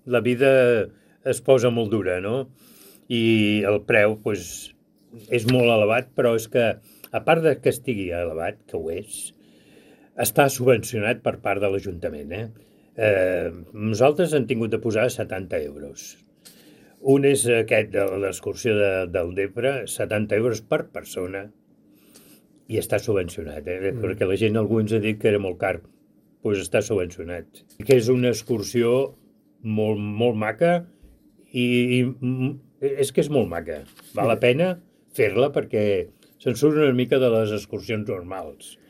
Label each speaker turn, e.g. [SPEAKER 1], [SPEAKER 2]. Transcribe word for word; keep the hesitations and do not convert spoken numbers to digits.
[SPEAKER 1] la vida es posa molt dura, no? I el preu, doncs, és molt elevat, però és que, a part de que estigui elevat, que ho és, està subvencionat per part de l'Ajuntament, eh? eh nosaltres hem tingut de posar setanta euros. Un és aquest de l'excursió de, del Depre, setanta euros per persona, i està subvencionat, eh? Mm. Perquè la gent, algú ens ha dit que era molt car. Doncs pues està subvencionat. Que és una excursió molt, molt maca i, i és que és molt maca. Val la pena fer-la perquè se'n surt una mica de les excursions normals.